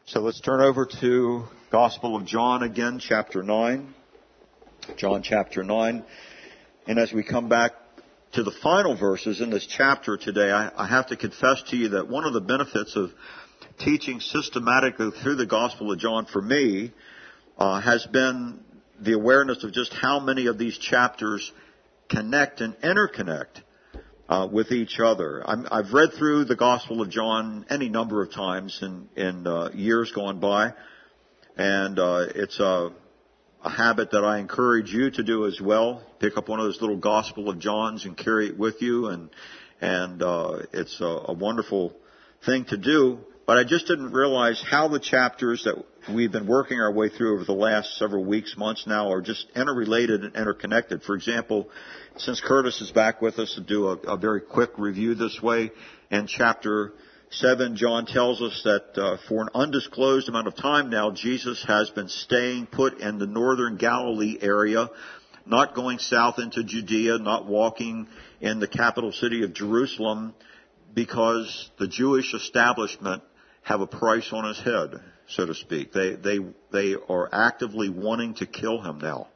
So let's turn over to Gospel of John again, chapter 9. John chapter 9. And as we come back to the final verses in this chapter today, I have to confess to you that one of the benefits of teaching systematically through the Gospel of John for me has been the awareness of just how many of these chapters connect and interconnect with each other. I've read through the Gospel of John any number of times in years gone by, and it's a habit that I encourage you to do as well. Pick up one of those little Gospel of Johns and carry it with you, and it's a wonderful thing to do. But I just didn't realize how the chapters that we've been working our way through over the last several weeks, months now, are just interrelated and interconnected. For example, since Curtis is back with us to do a very quick review this way, in chapter 7, John tells us that for an undisclosed amount of time now, Jesus has been staying put in the northern Galilee area, not going south into Judea, not walking in the capital city of Jerusalem, because the Jewish establishment have a price on his head, so to speak. They are actively wanting to kill him now.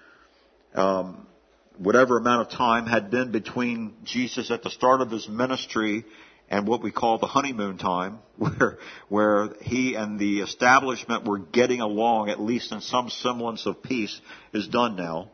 Whatever amount of time had been between Jesus at the start of his ministry and what we call the honeymoon time, where he and the establishment were getting along, at least in some semblance of peace, is done now.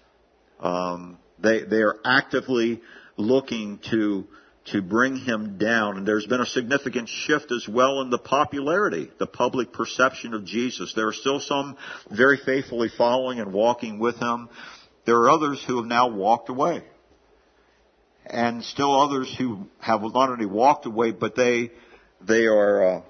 They are actively looking to bring him down. And there's been a significant shift as well in the popularity, the public perception of Jesus. There are still some very faithfully following and walking with him. There are others who have now walked away. And still others who have not only walked away, but they are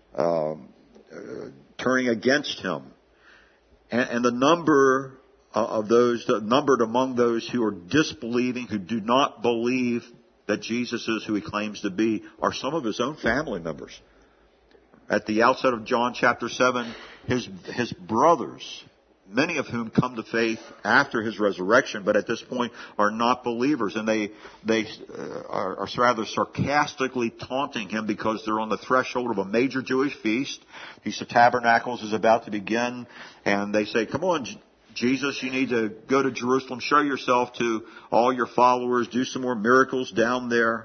turning against him. And the number of those, numbered among those who are disbelieving, who do not believe that Jesus is who he claims to be, are some of his own family members. At the outset of John chapter 7, his brothers, many of whom come to faith after his resurrection, but at this point are not believers, and they are rather sarcastically taunting him because they're on the threshold of a major Jewish feast. Feast of Tabernacles is about to begin, and they say, "Come on, Jesus, you need to go to Jerusalem, show yourself to all your followers, do some more miracles down there."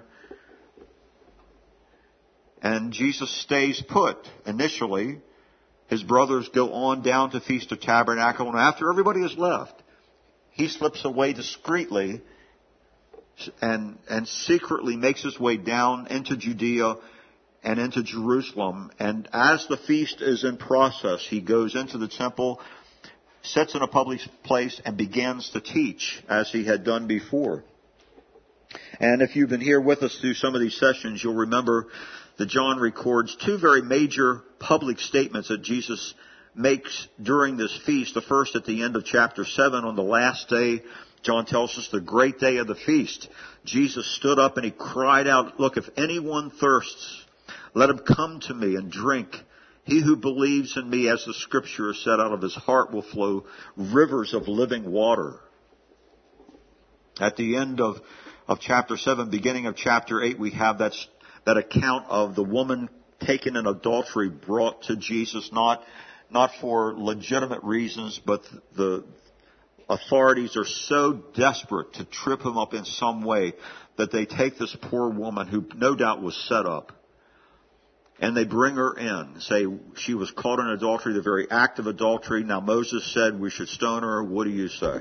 And Jesus stays put initially. His brothers go on down to Feast of Tabernacle, and after everybody has left, he slips away discreetly and secretly makes his way down into Judea and into Jerusalem. And as the feast is in process, he goes into the temple, sits in a public place, and begins to teach as he had done before. And if you've been here with us through some of these sessions, you'll remember that John records two very major public statements that Jesus makes during this feast. The first at the end of chapter 7, on the last day, John tells us the great day of the feast. Jesus stood up and he cried out, "Look, if anyone thirsts, let him come to me and drink. He who believes in me, as the scripture has said, out of his heart will flow rivers of living water." At the end of chapter 7, beginning of chapter 8, we have that account of the woman taken in adultery brought to Jesus, not for legitimate reasons, but the authorities are so desperate to trip him up in some way that they take this poor woman, who no doubt was set up, and they bring her in, say she was caught in adultery, the very act of adultery. Now Moses said we should stone her. What do you say?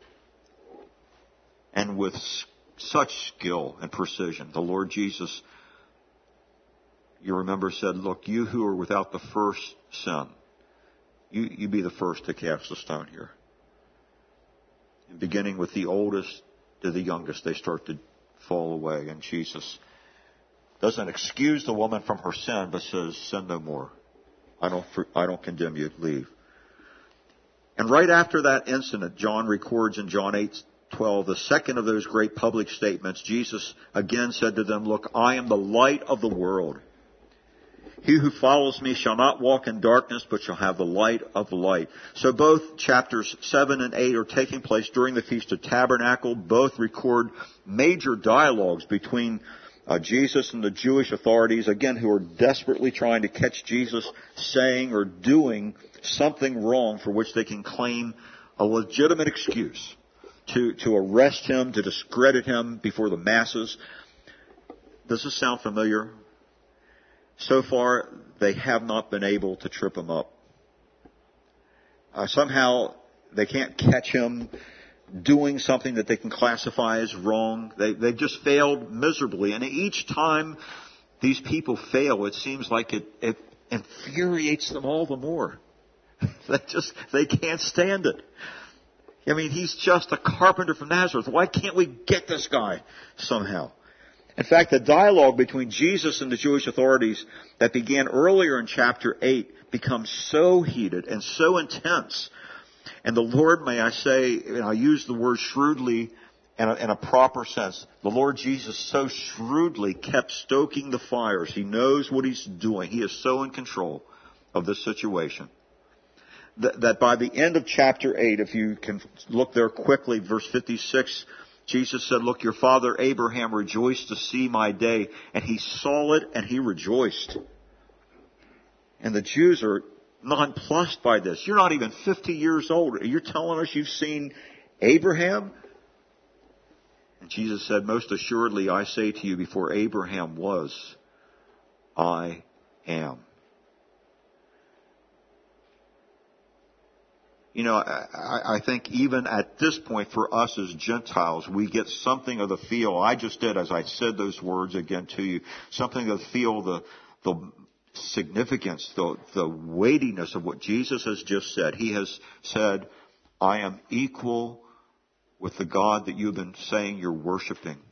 And with such skill and precision, the Lord Jesus, you remember, said, "Look, you who are without the first sin, you be the first to cast a stone here." And beginning with the oldest to the youngest, they start to fall away, and Jesus doesn't excuse the woman from her sin, but says, "Sin no more. I don't condemn you. Leave." And right after that incident, John records in John 8:12, the second of those great public statements, Jesus again said to them, "Look, I am the light of the world. He who follows me shall not walk in darkness, but shall have the light of light." So both chapters 7 and 8 are taking place during the Feast of Tabernacle. Both record major dialogues between Jesus and the Jewish authorities, again, who are desperately trying to catch Jesus saying or doing something wrong for which they can claim a legitimate excuse to arrest him, to discredit him before the masses. Does this sound familiar? So far, they have not been able to trip him up. Somehow, they can't catch him doing something that they can classify as wrong. They've just failed miserably. And each time these people fail, it seems like it infuriates them all the more. They can't stand it. I mean, he's just a carpenter from Nazareth. Why can't we get this guy somehow? In fact, the dialogue between Jesus and the Jewish authorities that began earlier in chapter 8 becomes so heated and so intense. And the Lord, may I say, and I use the word shrewdly in a proper sense, the Lord Jesus so shrewdly kept stoking the fires. He knows what he's doing. He is so in control of this situation. That by the end of chapter 8, if you can look there quickly, verse 56, Jesus said, "Look, your father Abraham rejoiced to see my day, and he saw it and he rejoiced." And the Jews are nonplussed by this. You're not even 50 years old. You're telling us you've seen Abraham? And Jesus said, "Most assuredly, I say to you, before Abraham was, I am." You know, I think even at this point for us as Gentiles, we get something of the feel. I just did, as I said those words again to you, something of the feel, the significance, the weightiness of what Jesus has just said. He has said, "I am equal with the God that you've been saying you're worshiping.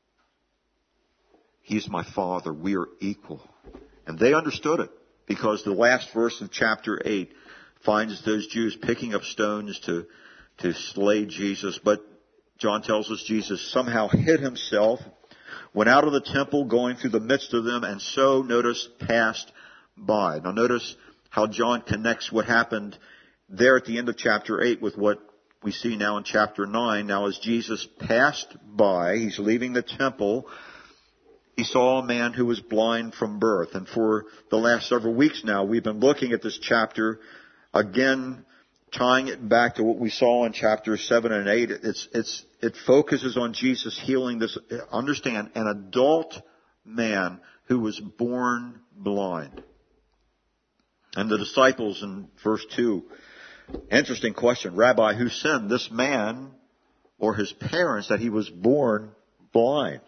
He's my Father. We are equal." And they understood it, because the last verse of chapter 8 finds those Jews picking up stones to slay Jesus. But John tells us Jesus somehow hid himself, went out of the temple, going through the midst of them, and so, notice, passed by. Now notice how John connects what happened there at the end of chapter 8 with what we see now in chapter 9. Now as Jesus passed by, he's leaving the temple, he saw a man who was blind from birth. And for the last several weeks now, we've been looking at this chapter, again, tying it back to what we saw in chapters 7 and 8. It focuses on Jesus healing this, understand, an adult man who was born blind. And the disciples in verse 2, interesting question, "Rabbi, who sinned, this man or his parents, that he was born blind?"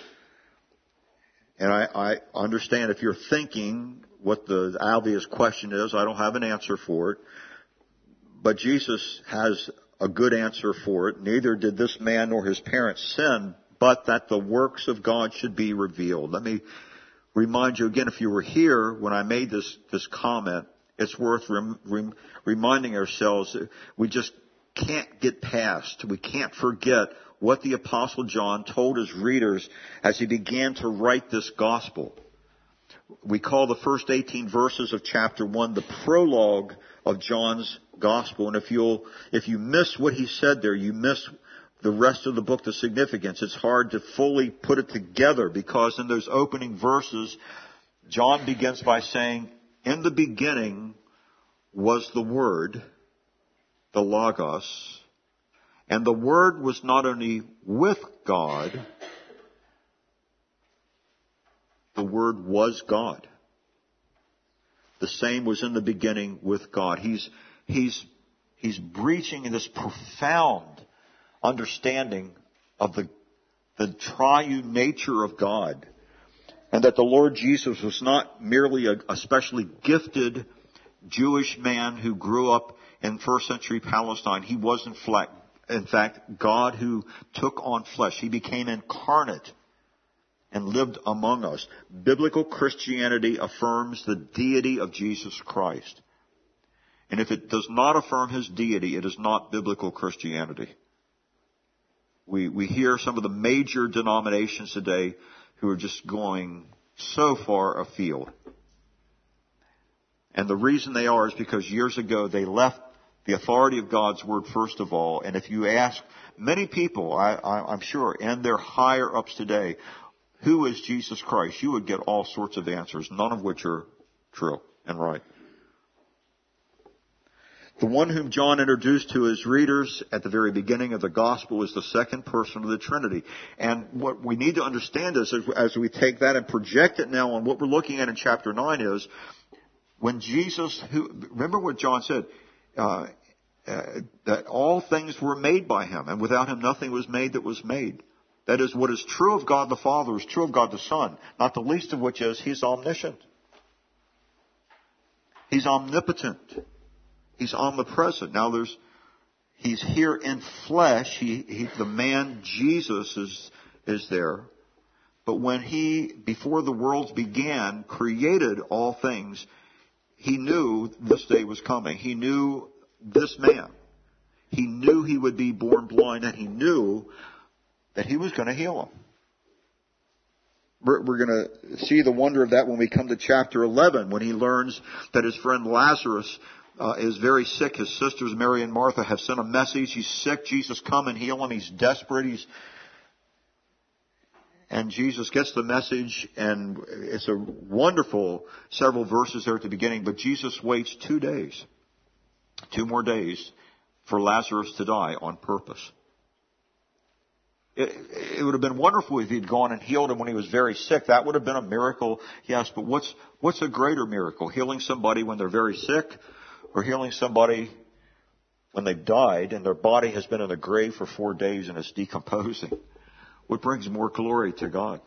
And I understand if you're thinking what the obvious question is, I don't have an answer for it. But Jesus has a good answer for it. Neither did this man nor his parents sin, but that the works of God should be revealed. Let me remind you again, if you were here when I made this comment, it's worth reminding ourselves that we just can't get past, we can't forget what the Apostle John told his readers as he began to write this gospel. We call the first 18 verses of chapter 1 the prologue of John's gospel. And if you miss what he said there, you miss the rest of the book, the significance. It's hard to fully put it together, because in those opening verses, John begins by saying, "In the beginning was the Word, the Logos, and the Word was not only with God, the Word was God. The same was in the beginning with God." He's breaching in this profound understanding of the triune nature of God, and that the Lord Jesus was not merely a specially gifted Jewish man who grew up in first century Palestine. He was in fact God who took on flesh. He became incarnate and lived among us. Biblical Christianity affirms the deity of Jesus Christ. And if it does not affirm his deity, it is not biblical Christianity. We hear some of the major denominations today who are just going so far afield. And the reason they are is because years ago they left the authority of God's Word first of all. And if you ask many people, I'm sure, and their higher ups today, who is Jesus Christ, you would get all sorts of answers, none of which are true and right. The one whom John introduced to his readers at the very beginning of the gospel is the second person of the Trinity. And what we need to understand is, as we take that and project it now on what we're looking at in chapter 9 is, when Jesus, remember what John said, that all things were made by him, and without him nothing was made that was made. That is, what is true of God the Father is true of God the Son, not the least of which is he's omniscient. He's omnipotent. He's omnipresent. Now he's here in flesh. The man Jesus is there. But when he, before the worlds began, created all things, he knew this day was coming. He knew this man. He knew he would be born blind, and he knew that he was going to heal him. We're going to see the wonder of that when we come to chapter 11, when he learns that his friend Lazarus is very sick. His sisters Mary and Martha have sent a message. He's sick. Jesus, come and heal him. He's desperate. And Jesus gets the message, and it's a wonderful several verses there at the beginning. But Jesus waits 2 days, 2 more days, for Lazarus to die on purpose. It would have been wonderful if he'd gone and healed him when he was very sick. That would have been a miracle, yes. But what's a greater miracle? Healing somebody when they're very sick, or healing somebody when they've died and their body has been in the grave for 4 days and it's decomposing? What brings more glory to God?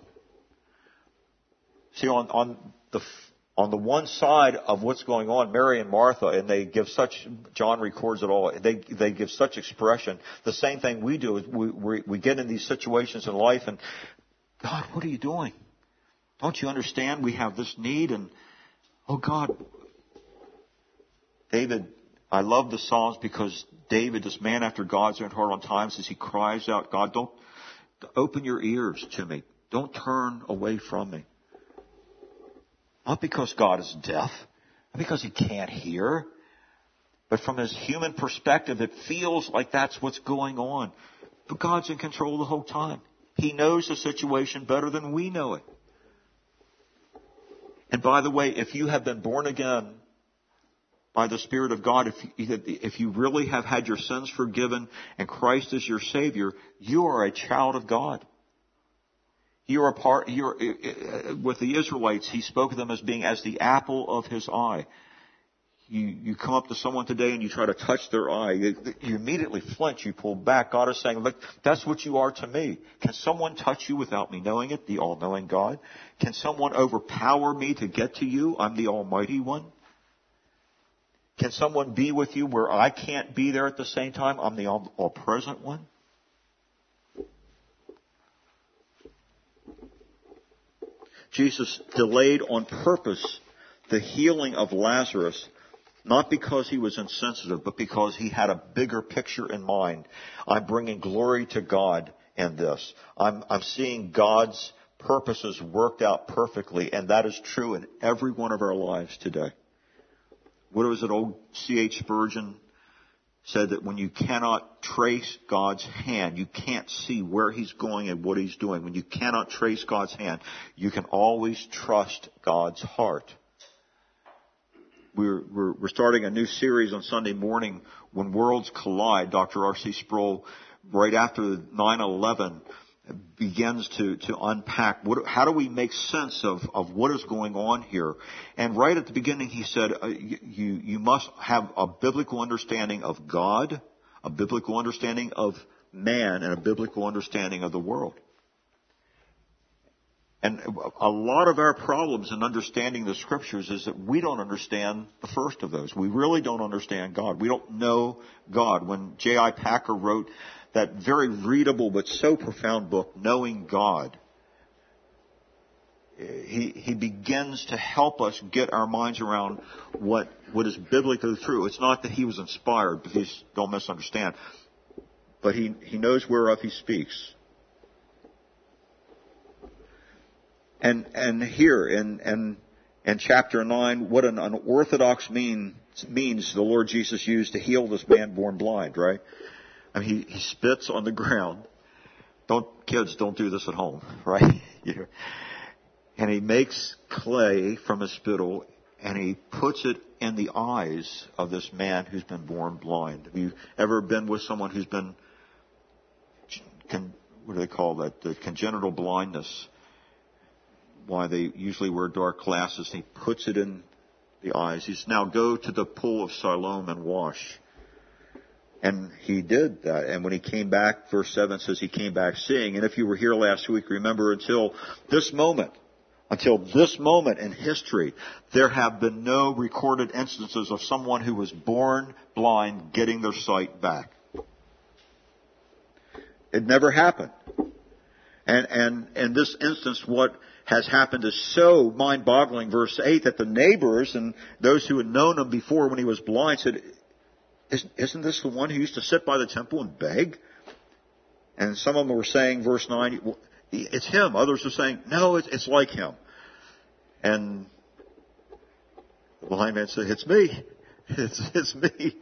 See, on the one side of what's going on, Mary and Martha, and they give such, John records it all, they give such expression. The same thing we do is we get in these situations in life and, God, what are you doing? Don't you understand we have this need? And, oh God, David, I love the Psalms because David, this man after God's own heart on times, as he cries out, God, don't open your ears to me. Don't turn away from me. Not because God is deaf, not because he can't hear, but from his human perspective, it feels like that's what's going on. But God's in control the whole time. He knows the situation better than we know it. And by the way, if you have been born again by the Spirit of God, if you really have had your sins forgiven and Christ is your Savior, you are a child of God. With the Israelites, he spoke of them as being as the apple of his eye. You come up to someone today and you try to touch their eye. You immediately flinch. You pull back. God is saying, look, that's what you are to me. Can someone touch you without me knowing it? The all-knowing God. Can someone overpower me to get to you? I'm the Almighty One. Can someone be with you where I can't be there at the same time? I'm the all-present one. Jesus delayed on purpose the healing of Lazarus, not because he was insensitive, but because he had a bigger picture in mind. I'm bringing glory to God in this. I'm seeing God's purposes worked out perfectly, and that is true in every one of our lives today. What was it old C.H. Spurgeon said, that when you cannot trace God's hand, you can't see where he's going and what he's doing. When you cannot trace God's hand, you can always trust God's heart. We're starting a new series on Sunday morning, When Worlds Collide. Dr. R.C. Sproul, right after 9/11, begins to unpack how do we make sense of what is going on here. And right at the beginning he said, you must have a biblical understanding of God, a biblical understanding of man, and a biblical understanding of the world. And a lot of our problems in understanding the Scriptures is that we don't understand the first of those. We really don't understand God. We don't know God. When J.I. Packer wrote that very readable but so profound book, Knowing God, he begins to help us get our minds around what is biblically true. It's not that he was inspired, please don't misunderstand, but he knows whereof he speaks. And here in chapter 9, what an unorthodox means the Lord Jesus used to heal this man born blind, right? I mean, he spits on the ground. Kids, don't do this at home, right? And he makes clay from a spittle, and he puts it in the eyes of this man who's been born blind. Have you ever been with someone who's been, what do they call that? The congenital blindness. Why they usually wear dark glasses. And he puts it in the eyes. He says, now go to the pool of Siloam and wash. And he did that. And when he came back, verse 7 says he came back seeing. And if you were here last week, remember until this moment in history, there have been no recorded instances of someone who was born blind getting their sight back. It never happened. And in this instance, what has happened is so mind-boggling, verse 8, that the neighbors and those who had known him before when he was blind said, isn't this the one who used to sit by the temple and beg? And some of them were saying, verse 9, well, it's him. Others are saying, no, it's like him. And the blind man said, it's me. It's me.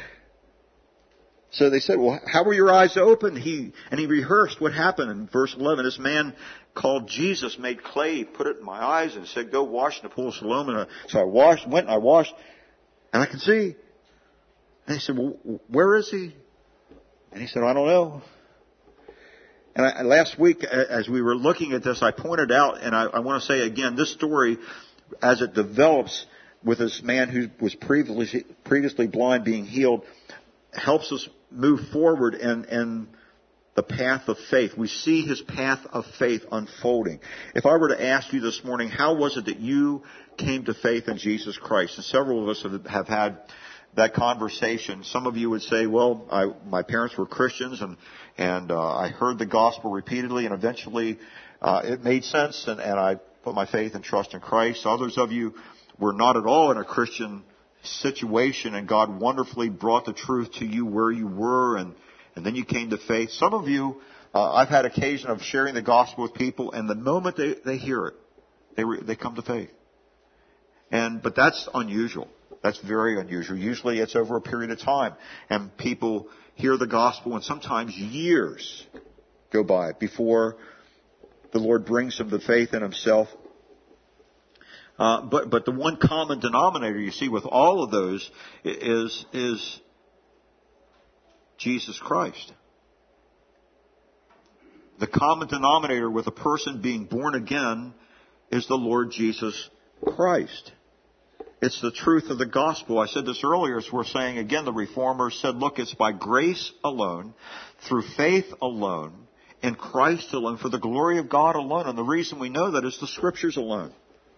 So they said, well, how were your eyes opened? He rehearsed what happened in verse 11. This man called Jesus made clay, put it in my eyes, and said, go wash in the pool of Siloam. And so I washed, and I can see. And he said, well, where is he? And he said, I don't know. And last week, as we were looking at this, I pointed out, and I want to say again, this story, as it develops with this man who was previously blind being healed, helps us move forward in the path of faith. We see his path of faith unfolding. If I were to ask you this morning, how was it that you came to faith in Jesus Christ? And several of us have had that conversation. Some of you would say, well, my parents were Christians and I heard the gospel repeatedly, and eventually it made sense, and I put my faith and trust in Christ. Others of you were not at all in a Christian situation, and God wonderfully brought the truth to you where you were, and then you came to faith. Some of you, I've had occasion of sharing the gospel with people, and the moment they hear it, they come to faith. But that's unusual. That's very unusual. Usually it's over a period of time, and people hear the gospel, and sometimes years go by before the Lord brings them to faith in himself. But the one common denominator you see with all of those is Jesus Christ. The common denominator with a person being born again is the Lord Jesus Christ. It's the truth of the gospel. I said this earlier, as we're saying again, the reformers said, look, it's by grace alone, through faith alone, in Christ alone, for the glory of God alone. And the reason we know that is the scriptures alone.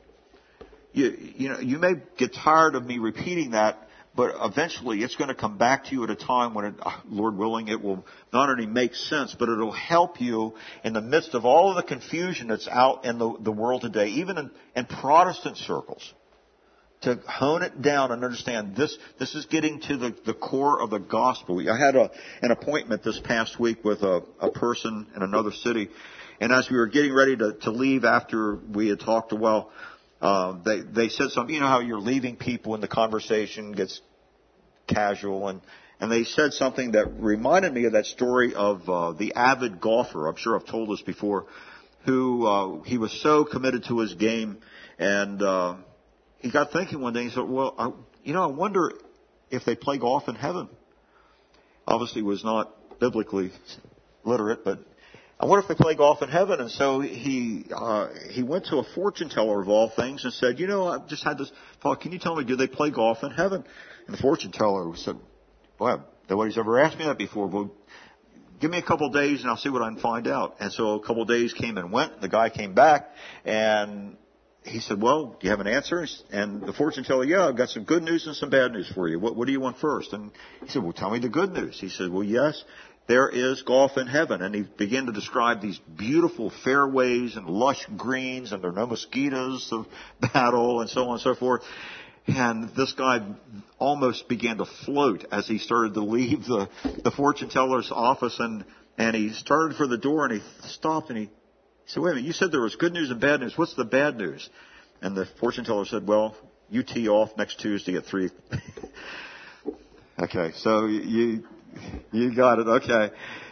You may get tired of me repeating that, but eventually it's going to come back to you at a time when, Lord willing, it will not only make sense, but it'll help you in the midst of all of the confusion that's out in the world today, even in Protestant circles, to hone it down and understand this is getting to the core of the gospel. I had an appointment this past week with a person in another city, and as we were getting ready to leave after we had talked a while, they said something, you know how you're leaving people and the conversation gets casual, and they said something that reminded me of that story of the avid golfer. I'm sure I've told this before, who he was so committed to his game, and he got thinking one day, he said, well, I wonder if they play golf in heaven. Obviously was not biblically literate, but I wonder if they play golf in heaven. And so he went to a fortune teller of all things and said, I've just had this thought, can you tell me, do they play golf in heaven? And the fortune teller said, well, nobody's ever asked me that before. Well, give me a couple of days and I'll see what I can find out. And so a couple of days came and went. The guy came back and he said, well, do you have an answer? And the fortune teller, yeah, I've got some good news and some bad news for you. What do you want first? And he said, well, tell me the good news. He said, well, yes, there is golf in heaven. And he began to describe these beautiful fairways and lush greens, and there are no mosquitoes of battle and so on and so forth. And this guy almost began to float as he started to leave the fortune teller's office. And he started for the door and he stopped and he said, wait a minute, you said there was good news and bad news. What's the bad news? And the fortune teller said, well, you tee off next Tuesday at 3. Okay, so you got it. Okay.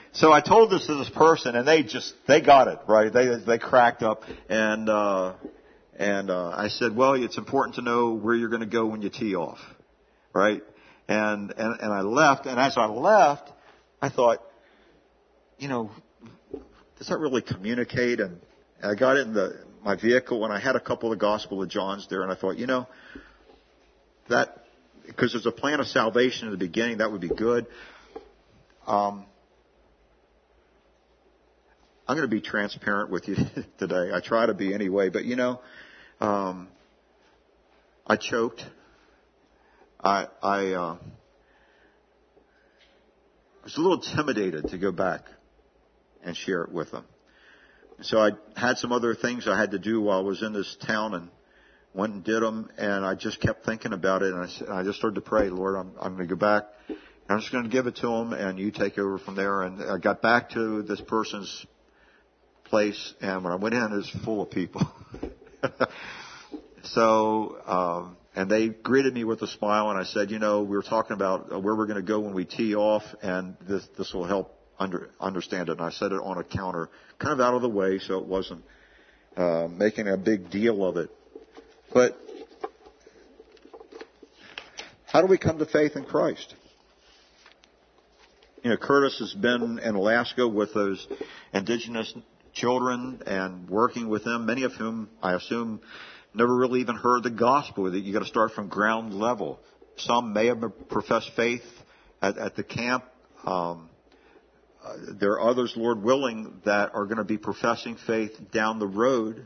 So I told this to this person, and they got it, right? They cracked up, and I said, well, it's important to know where you're going to go when you tee off, right? And I left, and as I left, I thought, does that really communicate? And I got in my vehicle, and I had a couple of Gospel of John's there, and I thought, that, because there's a plan of salvation in the beginning, that would be good. I'm going to be transparent with you today. I try to be anyway, but I choked. I was a little intimidated to go back and share it with them. So I had some other things I had to do while I was in this town, and went and did them, and I just kept thinking about it, and I just started to pray, Lord, I'm going to go back, and I'm just going to give it to them, and you take over from there. And I got back to this person's place, and when I went in, it was full of people. So, and they greeted me with a smile, and I said, we were talking about where we're going to go when we tee off, and this will help understand it. And I said it on a counter, kind of out of the way, so it wasn't making a big deal of it. But how do we come to faith in Christ? Curtis has been in Alaska with those indigenous children and working with them, many of whom, I assume, never really even heard the gospel, that you got to start from ground level. Some may have professed faith at the camp. There are others, Lord willing, that are going to be professing faith down the road.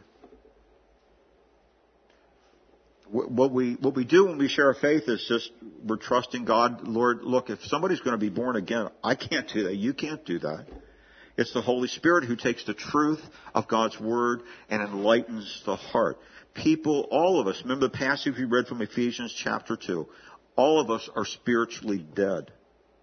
What we do when we share our faith is just we're trusting God. Lord, look, if somebody's going to be born again, I can't do that. You can't do that. It's the Holy Spirit who takes the truth of God's Word and enlightens the heart. People, all of us, remember the passage we read from Ephesians chapter 2, all of us are spiritually dead.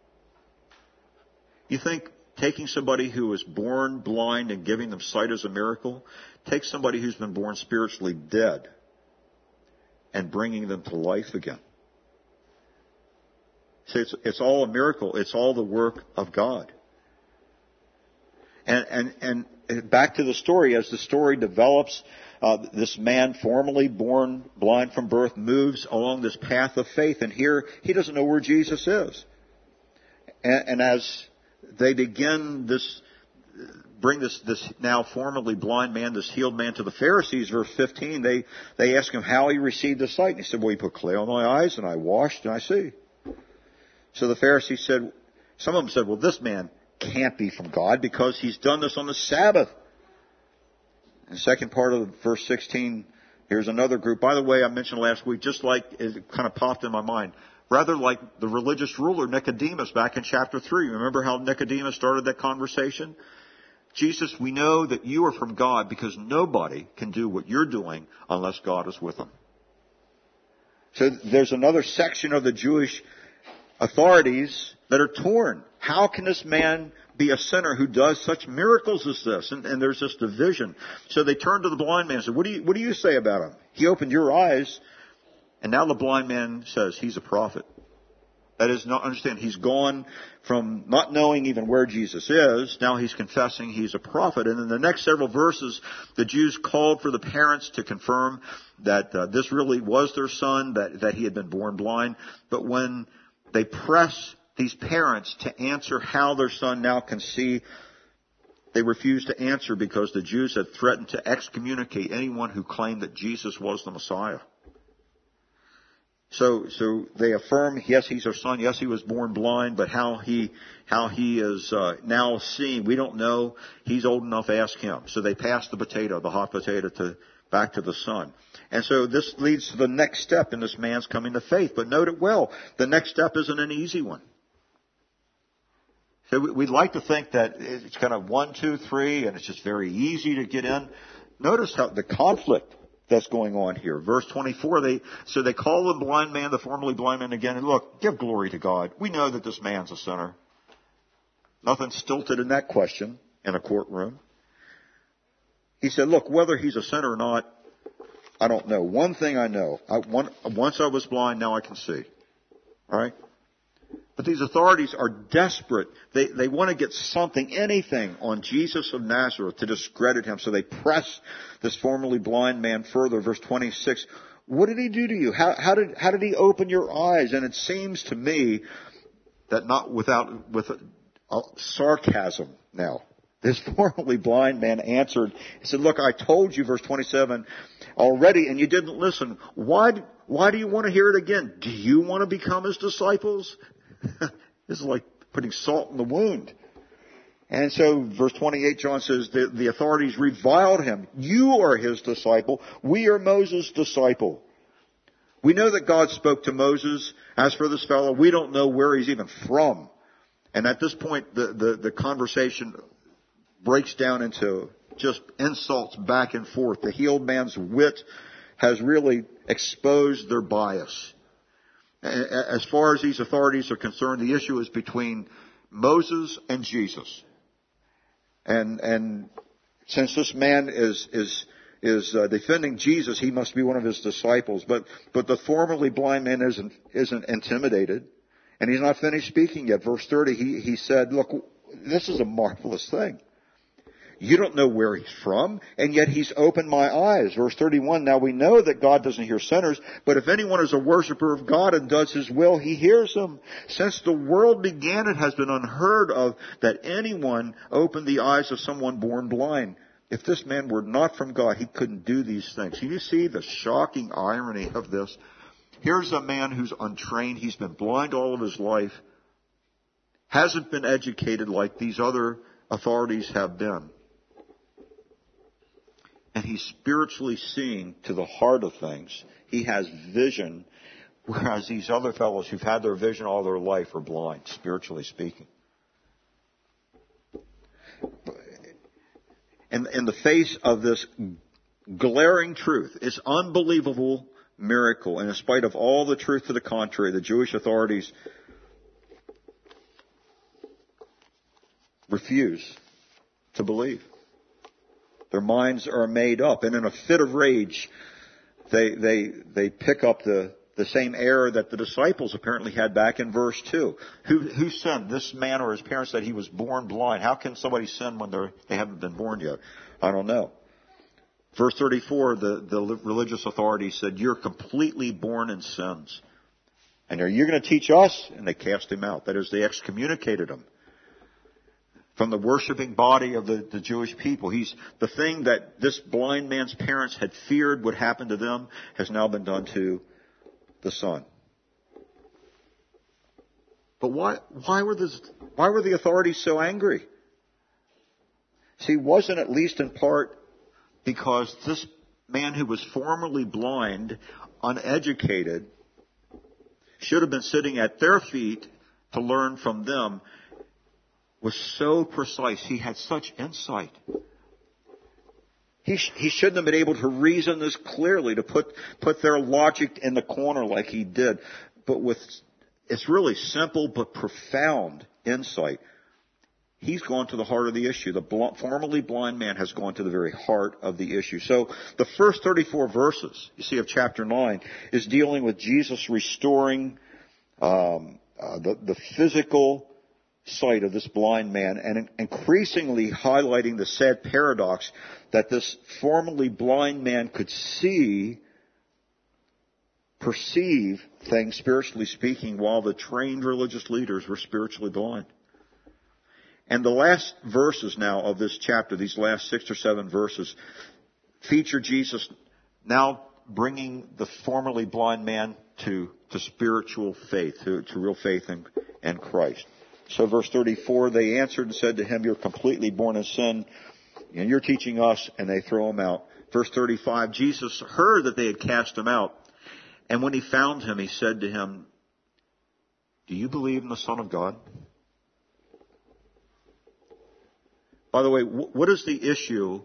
You think taking somebody who was born blind and giving them sight is a miracle? Take somebody who's been born spiritually dead and bringing them to life again. See, it's all a miracle. It's all the work of God. And back to the story, as the story develops, this man formerly born blind from birth moves along this path of faith, and here he doesn't know where Jesus is. And as they begin bring this now formerly blind man, this healed man, to the Pharisees, verse 15, they ask him how he received the sight. And he said, well, he put clay on my eyes, and I washed, and I see. So the Pharisees said, some of them said, well, this man can't be from God because he's done this on the Sabbath. In the second part of verse 16, here's another group. By the way, I mentioned last week, just like it kind of popped in my mind, rather like the religious ruler Nicodemus back in chapter 3. Remember how Nicodemus started that conversation? Jesus, we know that you are from God because nobody can do what you're doing unless God is with them. So there's another section of the Jewish authorities that are torn. How can this man be a sinner who does such miracles as this? And there's this division. So they turned to the blind man and said, what do you say about him? He opened your eyes. And now the blind man says he's a prophet. That is, not understand, he's gone from not knowing even where Jesus is. Now he's confessing he's a prophet. And in the next several verses, the Jews called for the parents to confirm that this really was their son, that he had been born blind. But when they press these parents to answer how their son now can see, they refused to answer because the Jews had threatened to excommunicate anyone who claimed that Jesus was the Messiah. So they affirm, yes, he's our son. Yes, he was born blind, but how he is now seeing, we don't know. He's old enough, ask him. So they pass the hot potato back to the son. And so this leads to the next step in this man's coming to faith. But note it well, the next step isn't an easy one. So we'd like to think that it's kind of 1, 2, 3, and it's just very easy to get in. Notice how the conflict that's going on here. Verse 24, they call the blind man, the formerly blind man again, and look, give glory to God. We know that this man's a sinner. Nothing stilted in that question in a courtroom. He said, look, whether he's a sinner or not, I don't know. One thing I know, once I was blind, now I can see. All right? But these authorities are desperate. They want to get something, anything, on Jesus of Nazareth to discredit him. So they press this formerly blind man further. Verse 26, what did he do to you? How did he open your eyes? And it seems to me that not with sarcasm now. This formerly blind man answered, he said, look, I told you, verse 27, already, and you didn't listen. Why do you want to hear it again? Do you want to become his disciples? This is like putting salt in the wound. And so, verse 28, John says, the authorities reviled him. You are his disciple. We are Moses' disciple. We know that God spoke to Moses. As for this fellow, we don't know where he's even from. And at this point, the conversation breaks down into just insults back and forth. The healed man's wit has really exposed their bias. As far as these authorities are concerned, the issue is between Moses and Jesus. And since this man is defending Jesus, he must be one of his disciples. But the formerly blind man isn't intimidated. And he's not finished speaking yet. Verse 30, he said, look, this is a marvelous thing. You don't know where he's from, and yet he's opened my eyes. Verse 31, now we know that God doesn't hear sinners, but if anyone is a worshiper of God and does his will, he hears him. Since the world began, it has been unheard of that anyone opened the eyes of someone born blind. If this man were not from God, he couldn't do these things. Can you see the shocking irony of this? Here's a man who's untrained. He's been blind all of his life, hasn't been educated like these other authorities have been. And he's spiritually seeing to the heart of things. He has vision, whereas these other fellows who've had their vision all their life are blind, spiritually speaking. In the face of this glaring truth, it's unbelievable miracle, and in spite of all the truth to the contrary, the Jewish authorities refuse to believe. Their minds are made up, and in a fit of rage, they pick up the same error that the disciples apparently had back in verse 2. Who sinned? This man or his parents said he was born blind. How can somebody sin when they haven't been born yet? I don't know. Verse 34, the religious authorities said, you're completely born in sins. And you're going to teach us? And they cast him out. That is, they excommunicated him from the worshiping body of the Jewish people. He's the thing that this blind man's parents had feared would happen to them has now been done to the son. But why were the authorities so angry? See, wasn't at least in part because this man who was formerly blind, uneducated, should have been sitting at their feet to learn from them, was so precise. He had such insight. He shouldn't have been able to reason this clearly, to put their logic in the corner like he did. But it's really simple but profound insight. He's gone to the heart of the issue. The formerly blind man has gone to the very heart of the issue. So the first 34 verses, you see, of chapter 9 is dealing with Jesus restoring the physical sight of this blind man, and increasingly highlighting the sad paradox that this formerly blind man could perceive things spiritually speaking, while the trained religious leaders were spiritually blind. And the last verses now of this chapter, these last 6 or 7 verses, feature Jesus now bringing the formerly blind man to spiritual faith, to real faith in Christ. So verse 34, they answered and said to him, you're completely born in sin, and you're teaching us, and they throw him out. Verse 35, Jesus heard that they had cast him out, and when he found him, he said to him, do you believe in the Son of God? By the way, what is the issue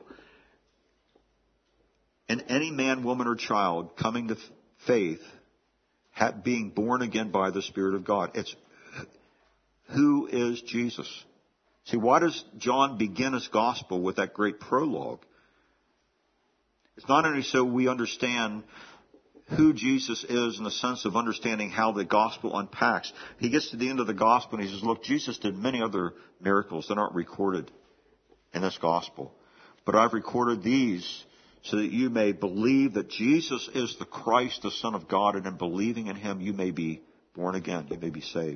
in any man, woman, or child coming to faith, being born again by the Spirit of God? It's who is Jesus? See, why does John begin his gospel with that great prologue? It's not only so we understand who Jesus is in the sense of understanding how the gospel unpacks. He gets to the end of the gospel and he says, look, Jesus did many other miracles that aren't recorded in this gospel. But I've recorded these so that you may believe that Jesus is the Christ, the Son of God, and in believing in him you may be born again, you may be saved.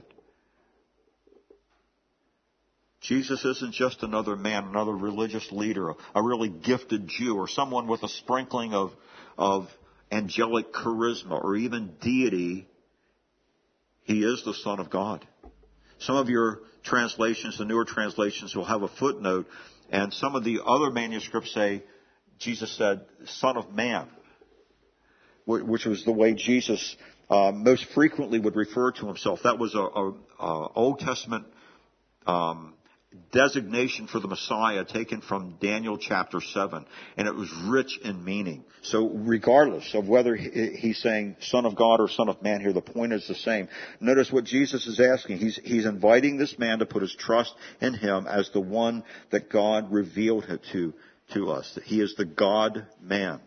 Jesus isn't just another man, another religious leader, a really gifted Jew, or someone with a sprinkling of angelic charisma or even deity. He is the Son of God. Some of your translations, the newer translations, will have a footnote, and some of the other manuscripts say, Jesus said, Son of Man, which was the way Jesus most frequently would refer to himself. That was a Old Testament designation for the Messiah taken from Daniel chapter 7, and it was rich in meaning. So regardless of whether he's saying Son of God or Son of Man here, the point is the same. Notice what Jesus is asking. He's inviting this man to put his trust in him as the one that God revealed him to us, that he is the God-man.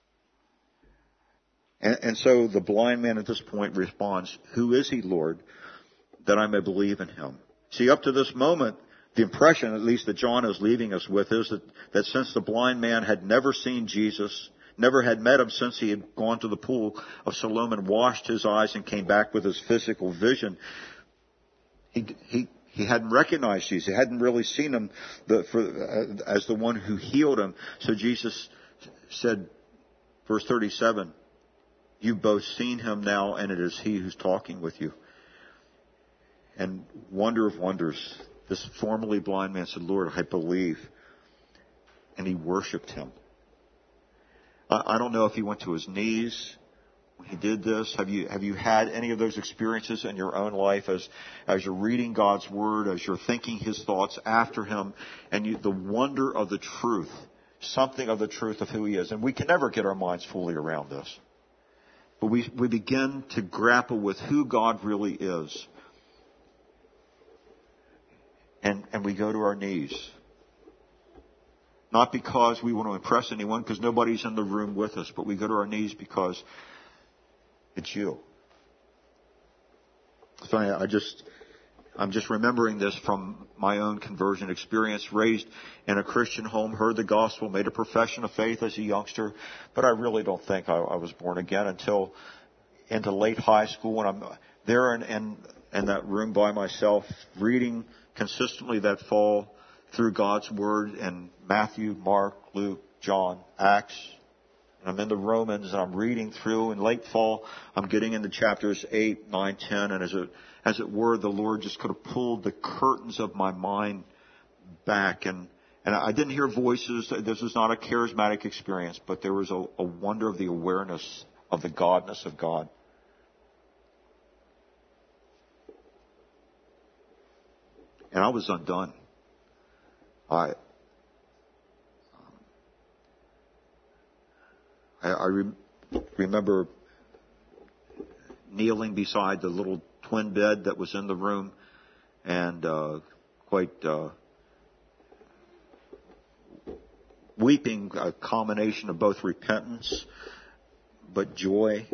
And so the blind man at this point responds, who is he, Lord, that I may believe in him? See, up to this moment, the impression, at least that John is leaving us with, is that since the blind man had never seen Jesus, never had met him since he had gone to the pool of Siloam and washed his eyes and came back with his physical vision, he hadn't recognized Jesus. He hadn't really seen him as the one who healed him. So Jesus said, verse 37, you've both seen him now, and it is he who's talking with you. And wonder of wonders, this formerly blind man said, Lord, I believe. And he worshiped him. I don't know if he went to his knees when he did this. Have you had any of those experiences in your own life as you're reading God's Word, as you're thinking his thoughts after him, and the wonder of the truth, something of the truth of who he is. And we can never get our minds fully around this. But we begin to grapple with who God really is. And we go to our knees. Not because we want to impress anyone, because nobody's in the room with us, but we go to our knees because it's you. It's funny, I'm just remembering this from my own conversion experience, raised in a Christian home, heard the gospel, made a profession of faith as a youngster, but I really don't think I was born again until into late high school when I'm there in that room by myself, reading consistently that fall through God's Word in Matthew, Mark, Luke, John, Acts. And I'm into Romans and I'm reading through. In late fall, I'm getting into chapters 8, 9, 10. And as it were, the Lord just could have pulled the curtains of my mind back. And I didn't hear voices. This was not a charismatic experience, but there was a wonder of the awareness of the godness of God. And I was undone. I remember kneeling beside the little twin bed that was in the room and quite weeping, a combination of both repentance but joy.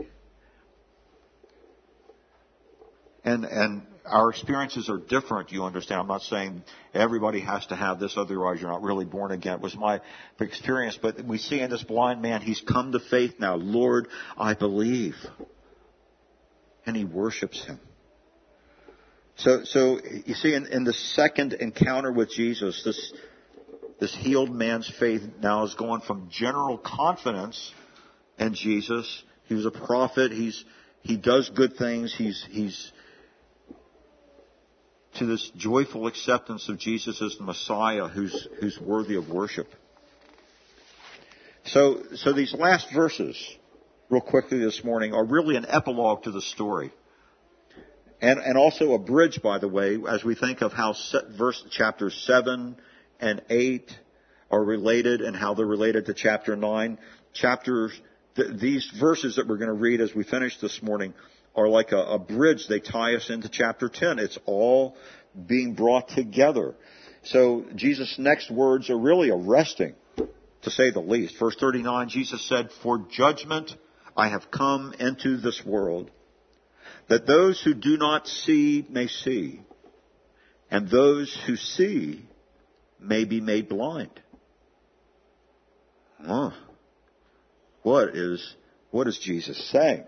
And our experiences are different, you understand. I'm not saying everybody has to have this, otherwise you're not really born again. It was my experience. But we see in this blind man, he's come to faith now. Lord, I believe. And he worships him. So you see, in the second encounter with Jesus, this healed man's faith now is going from general confidence in Jesus. He was a prophet. He does good things. He's to this joyful acceptance of Jesus as the Messiah who's worthy of worship. So these last verses, real quickly this morning, are really an epilogue to the story. And also a bridge, by the way, as we think of how chapters 7 and 8 are related and how they're related to chapter 9. These verses that we're going to read as we finish this morning are like a bridge. They tie us into chapter 10. It's all being brought together. So Jesus' next words are really arresting, to say the least. Verse 39, Jesus said, for judgment I have come into this world, that those who do not see may see, and those who see may be made blind. What is Jesus saying?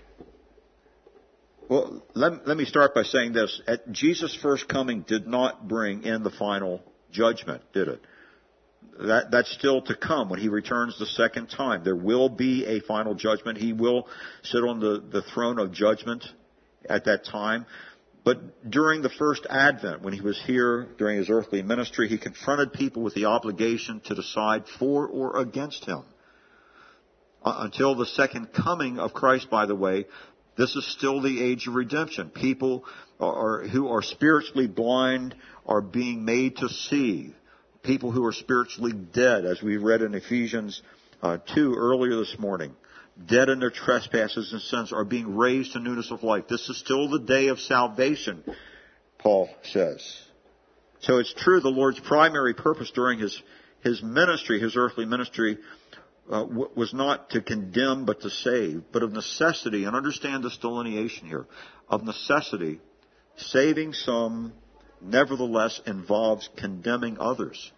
Well, let me start by saying this. Jesus' first coming did not bring in the final judgment, did it? That's still to come when he returns the second time. There will be a final judgment. He will sit on the throne of judgment at that time. But during the first advent, when he was here during his earthly ministry, he confronted people with the obligation to decide for or against him. Until the second coming of Christ, by the way, this is still the age of redemption. People who are spiritually blind are being made to see. People who are spiritually dead, as we read in Ephesians 2 earlier this morning, dead in their trespasses and sins, are being raised to newness of life. This is still the day of salvation, Paul says. So it's true the Lord's primary purpose during his ministry, his earthly ministry, was not to condemn but to save. But of necessity, and understand this delineation here, of necessity, saving some nevertheless involves condemning others.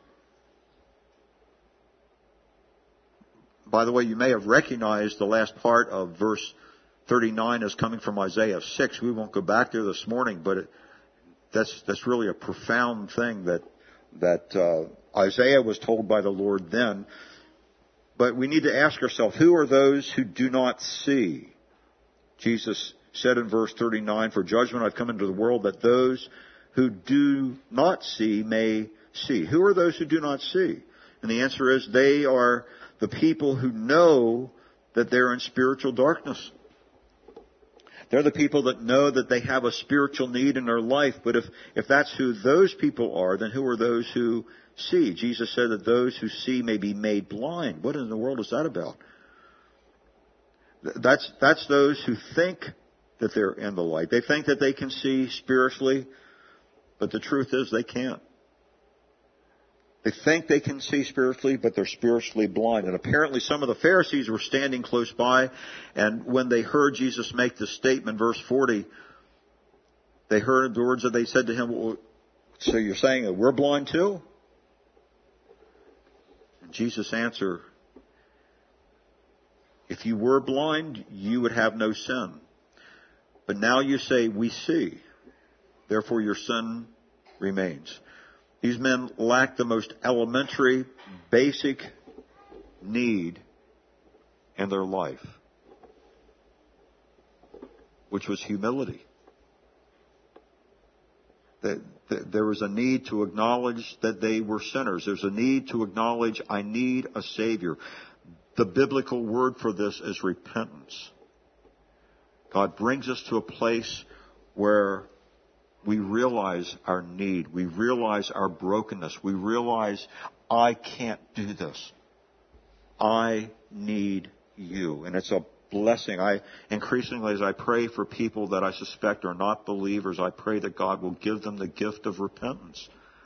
By the way, you may have recognized the last part of verse 39 as coming from Isaiah 6. We won't go back there this morning, but that's really a profound thing that Isaiah was told by the Lord then. But we need to ask ourselves, who are those who do not see? Jesus said in verse 39, for judgment I've come into the world, that those who do not see may see. Who are those who do not see? And the answer is they are the people who know that they're in spiritual darkness. They're the people that know that they have a spiritual need in their life. But if that's who those people are, then who are those who see? Jesus said that those who see may be made blind. What in the world is that about? That's those who think that they're in the light. They think that they can see spiritually, but the truth is they can't. They think they can see spiritually, but they're spiritually blind. And apparently some of the Pharisees were standing close by, and when they heard Jesus make this statement, verse 40, they heard the words that they said to him, well, so you're saying that we're blind too? And Jesus answered, if you were blind, you would have no sin. But now you say, we see. Therefore your sin remains. These men lacked the most elementary, basic need in their life, which was humility. There was a need to acknowledge that they were sinners. There's a need to acknowledge, I need a Savior. The biblical word for this is repentance. God brings us to a place where we realize our need. We realize our brokenness. We realize, I can't do this. I need you. And it's a blessing. Increasingly, as I pray for people that I suspect are not believers, I pray that God will give them the gift of repentance.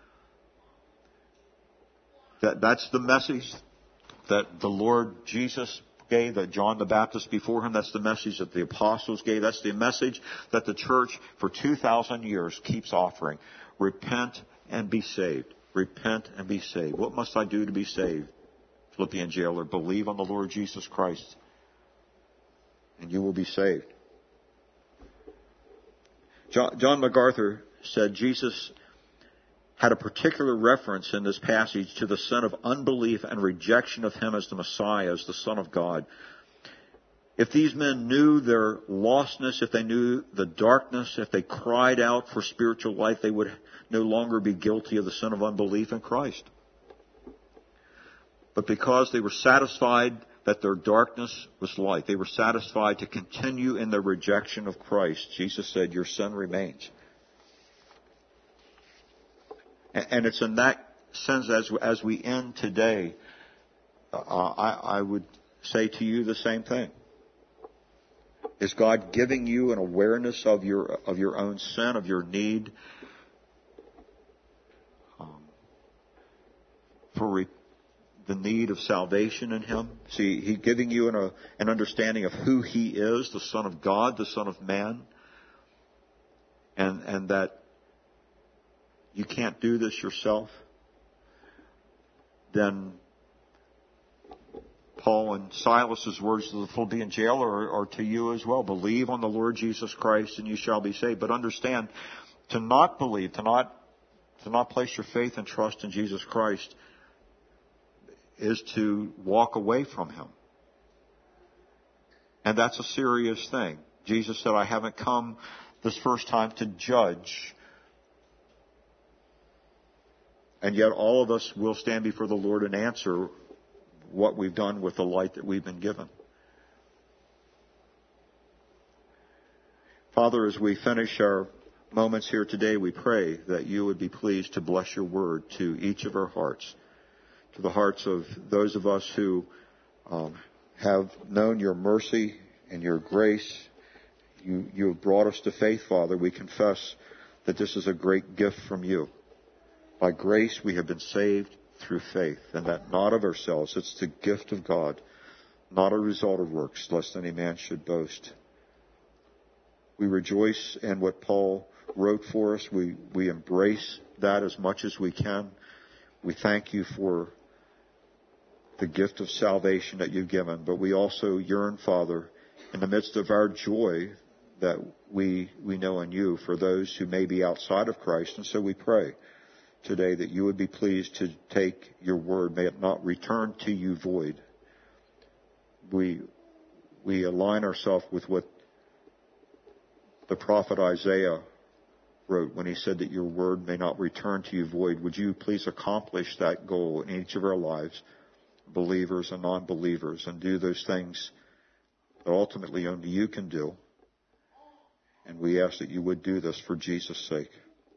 That's the message that the Lord Jesus gave, that John the Baptist before him. That's the message that the apostles gave. That's the message that the church for 2,000 years keeps offering. Repent and be saved. Repent and be saved. What must I do to be saved? Philippian jailer, believe on the Lord Jesus Christ, and you will be saved. John MacArthur said Jesus had a particular reference in this passage to the sin of unbelief and rejection of him as the Messiah, as the Son of God. If these men knew their lostness, if they knew the darkness, if they cried out for spiritual life, they would no longer be guilty of the sin of unbelief in Christ. But because they were satisfied that their darkness was light, they were satisfied to continue in their rejection of Christ, Jesus said, your sin remains. And it's in that sense, as we end today, I would say to you the same thing. Is God giving you an awareness of your own sin, of your need the need of salvation in Him. See, He's giving you an understanding of who He is, the Son of God, the Son of Man, and that you can't do this yourself. Then Paul and Silas's words to the Philippian jailer are to you as well. Believe on the Lord Jesus Christ and you shall be saved. But understand, to not believe, to not place your faith and trust in Jesus Christ is to walk away from Him. And that's a serious thing. Jesus said, I haven't come this first time to judge. And yet all of us will stand before the Lord and answer what we've done with the light that we've been given. Father, as we finish our moments here today, we pray that you would be pleased to bless your word to each of our hearts, to the hearts of those of us who have known your mercy and your grace. You have brought us to faith, Father. We confess that this is a great gift from you. By grace we have been saved through faith, and that not of ourselves. It's the gift of God, not a result of works, lest any man should boast. We rejoice in what Paul wrote for us. We embrace that as much as we can. We thank you for the gift of salvation that you've given, but we also yearn, Father, in the midst of our joy that we know in you for those who may be outside of Christ. And so we pray today that you would be pleased to take your word. May it not return to you void. We align ourselves with what the prophet Isaiah wrote when he said that your word may not return to you void. Would you please accomplish that goal in each of our lives, believers and non-believers, and do those things that ultimately only you can do. And we ask that you would do this for Jesus' sake.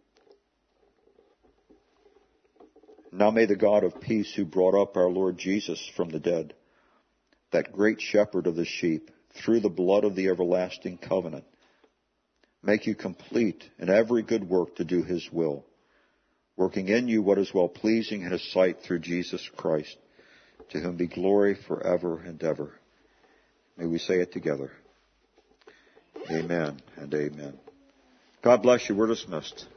Now may the God of peace, who brought up our Lord Jesus from the dead, that great shepherd of the sheep, through the blood of the everlasting covenant, make you complete in every good work to do his will, working in you what is well-pleasing in his sight through Jesus Christ, to whom be glory forever and ever. May we say it together. Amen and amen. God bless you. We're dismissed.